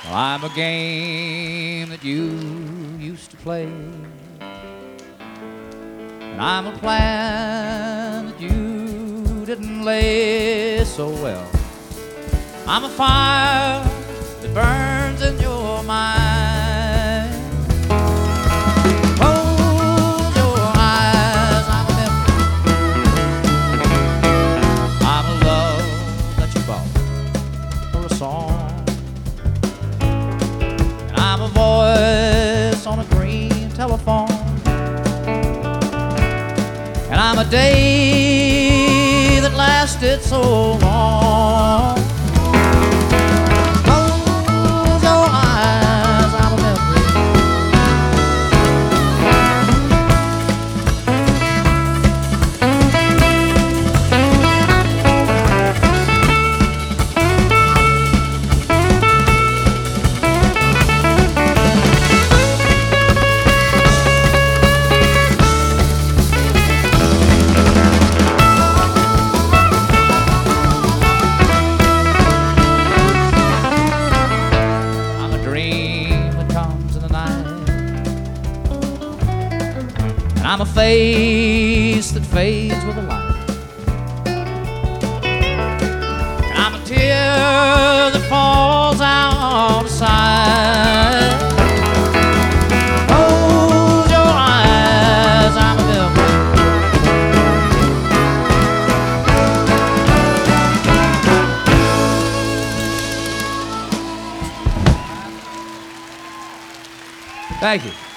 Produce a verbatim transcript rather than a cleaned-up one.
Well, I'm a game that you used to play, and I'm a plan that you didn't lay so well. I'm a fire that burns in your mind. Close your eyes, I'm a memory. I'm a love that you bought for a song. I'm a voice on a green telephone, and I'm a day that lasted so long. Close your eyes, I'm a memory. I'm a face that fades with a light, and I'm a tear that falls out of sight. Close your eyes, I'm a memory. Thank you.